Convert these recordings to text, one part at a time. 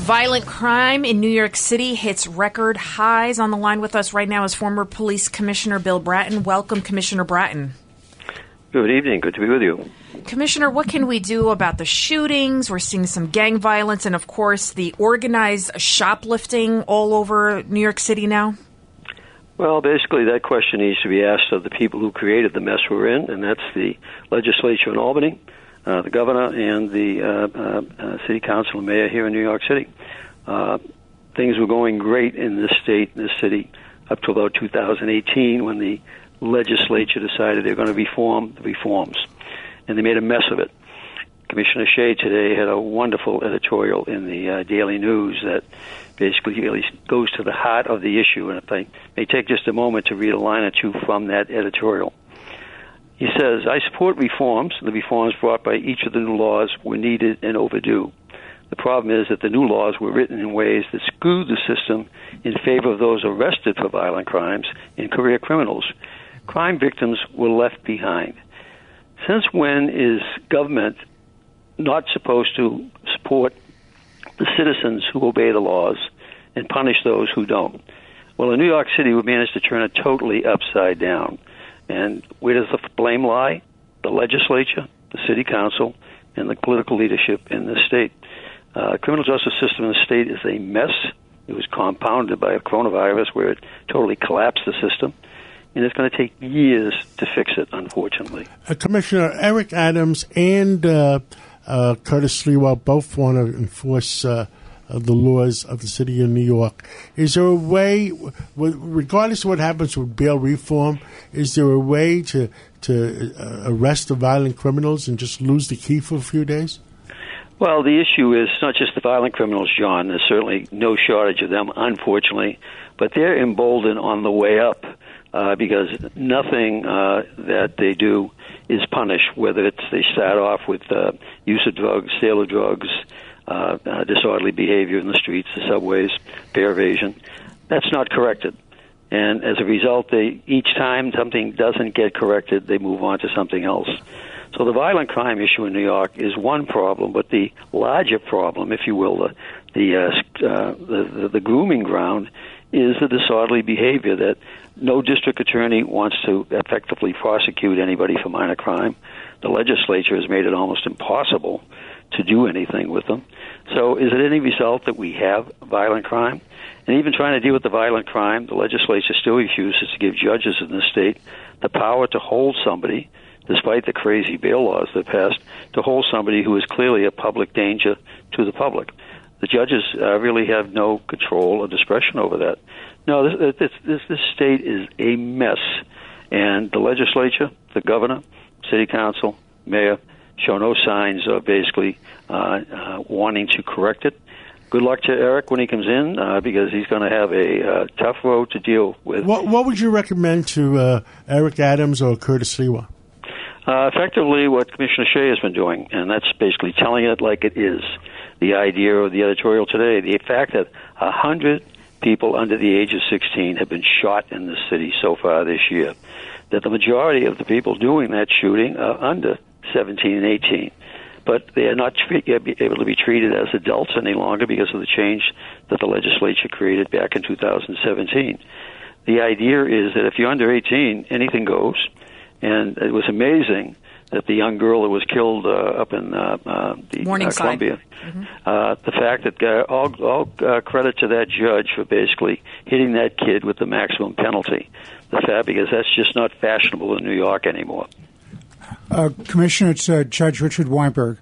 Violent crime in New York City hits record highs. On the line with us right now is former Police Commissioner Bill Bratton. Welcome, Commissioner Bratton. Good evening. Good to be with you. Commissioner, what can we do about the shootings? We're seeing some gang violence and, of course, the organized shoplifting all over New York City now. Well, basically, that question needs to be asked of the people who created the mess we're in, and that's the legislature in Albany, the governor, and the city council and mayor here in New York City. Things were going great in this state, in this city, up to about 2018 when the legislature decided they're going to reform the reforms, and they made a mess of it. Commissioner Shea today had a wonderful editorial in the Daily News that basically really goes to the heart of the issue, and if I may take just a moment to read a line or two from that editorial. He says, I support reforms. The reforms brought by each of the new laws were needed and overdue. The problem is that the new laws were written in ways that skewed the system in favor of those arrested for violent crimes and career criminals. Crime victims were left behind. Since when is government not supposed to support the citizens who obey the laws and punish those who don't? Well, in New York City, we managed to turn it totally upside down. And where does the blame lie? The legislature, the city council, and the political leadership in the state. The criminal justice system in the state is a mess. It was compounded by a coronavirus where it totally collapsed the system. And it's going to take years to fix it, unfortunately. Commissioner Eric Adams and Curtis Sliwa both want to enforce the laws of the city of New York. Is there a way, regardless of what happens with bail reform, is there a way to arrest the violent criminals and just lose the key for a few days? Well, the issue is not just the violent criminals, John. There's certainly no shortage of them, unfortunately. But they're emboldened on the way up because nothing that they do is punished, whether it's they start off with use of drugs, sale of drugs, disorderly behavior in the streets, the subways, fare evasion. That's not corrected. And as a result, each time something doesn't get corrected, they move on to something else. So the violent crime issue in New York is one problem, but the larger problem, if you will, the grooming ground, is the disorderly behavior that no district attorney wants to effectively prosecute anybody for minor crime. The legislature has made it almost impossible to do anything with them. So is it any result that we have violent crime? And even trying to deal with the violent crime, the legislature still refuses to give judges in the state the power to hold somebody, despite the crazy bail laws that passed, to hold somebody who is clearly a public danger to the public. The judges really have no control or discretion over that. No, this state is a mess, and the legislature, the governor, city council, mayor, show no signs of basically wanting to correct it. Good luck to Eric when he comes in, because he's going to have a tough road to deal with. What would you recommend to Eric Adams or Curtis Sliwa? Effectively, what Commissioner Shea has been doing, and that's basically telling it like it is. The idea of the editorial today, the fact that 100 people under the age of 16 have been shot in this city so far this year, that the majority of the people doing that shooting are under 17 and 18. But they are not able to be treated as adults any longer because of the change that the legislature created back in 2017. The idea is that if you're under 18, anything goes. And it was amazing that the young girl that was killed up in Columbia, the fact that all credit to that judge for basically hitting that kid with the maximum penalty, because that's just not fashionable in New York anymore. Commissioner, it's Judge Richard Weinberg.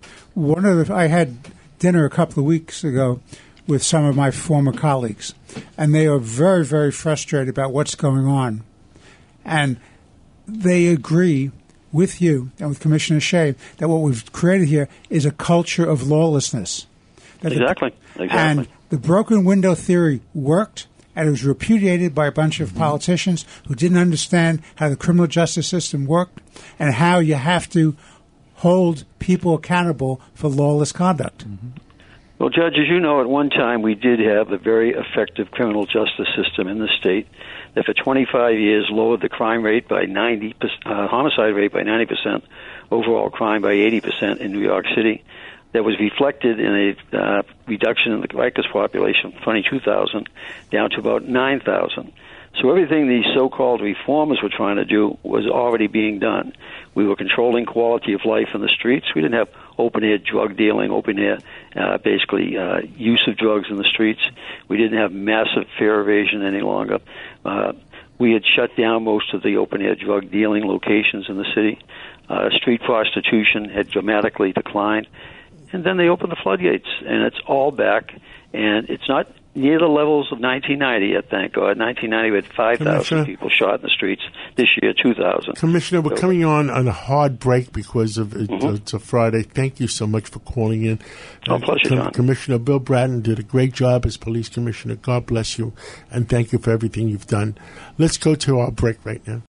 I had dinner a couple of weeks ago with some of my former colleagues, and they are very, very frustrated about what's going on. And they agree with you and with Commissioner Shea that what we've created here is a culture of lawlessness. Exactly. And the broken window theory worked, and it was repudiated by a bunch of politicians who didn't understand how the criminal justice system worked and how you have to hold people accountable for lawless conduct. Well, Judge, as you know, at one time we did have a very effective criminal justice system in the state that for 25 years lowered the crime rate by 90%, homicide rate by 90%, overall crime by 80% in New York City. that was reflected in a reduction in the Rikers population from 22,000 down to about 9,000. So everything these so-called reformers were trying to do was already being done. We were controlling quality of life in the streets. We didn't have open-air drug dealing, open-air use of drugs in the streets. We didn't have massive fare evasion any longer. We had shut down most of the open-air drug dealing locations in the city. Street prostitution had dramatically declined. And then they opened the floodgates, and it's all back. And it's not near the levels of 1990 yet, thank God. 1990, we had 5,000 people shot in the streets. This year, 2,000. Commissioner, we're coming on a hard break because of it's a Friday. Thank you so much for calling in. Pleasure, John. Commissioner Bill Bratton did a great job as police commissioner. God bless you, and thank you for everything you've done. Let's go to our break right now.